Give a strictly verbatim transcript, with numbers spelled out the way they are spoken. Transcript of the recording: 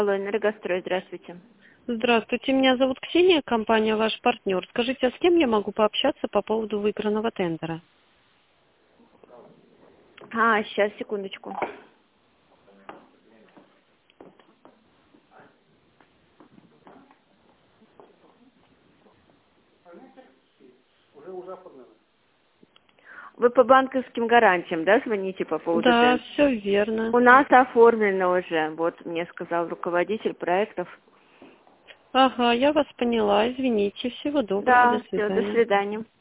Алло, Энергострой, здравствуйте. Здравствуйте, меня зовут Ксения, компания «Ваш партнер». Скажите, а с кем я могу пообщаться по поводу выигранного тендера? А, сейчас, секундочку. Вы по банковским гарантиям, да, звоните по поводу Да, тендера? все верно. У нас оформлено уже, вот мне сказал руководитель проектов. Ага, я вас поняла, извините. Всего доброго, до Да, все, до свидания. свидания.